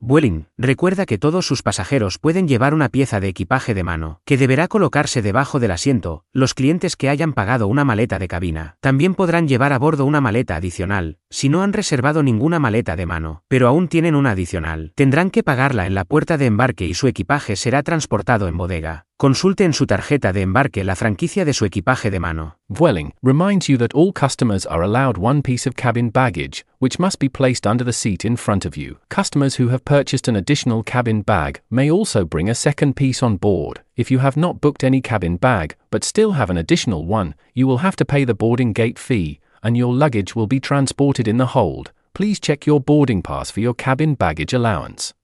Vueling recuerda que todos sus pasajeros pueden llevar una pieza de equipaje de mano, que deberá colocarse debajo del asiento. Los clientes que hayan pagado una maleta de cabina también podrán llevar a bordo una maleta adicional, si no han reservado ninguna maleta de mano, pero aún tienen una adicional. Tendrán que pagarla en la puerta de embarque y su equipaje será transportado en bodega. Consulte en su tarjeta de embarque la franquicia de su equipaje de mano. Vueling reminds you that all customers are allowed one piece of cabin baggage, which must be placed under the seat in front of you. Customers who have purchased an additional cabin bag may also bring a second piece on board. If you have not booked any cabin bag, but still have an additional one, you will have to pay the boarding gate fee, and your luggage will be transported in the hold. Please check your boarding pass for your cabin baggage allowance.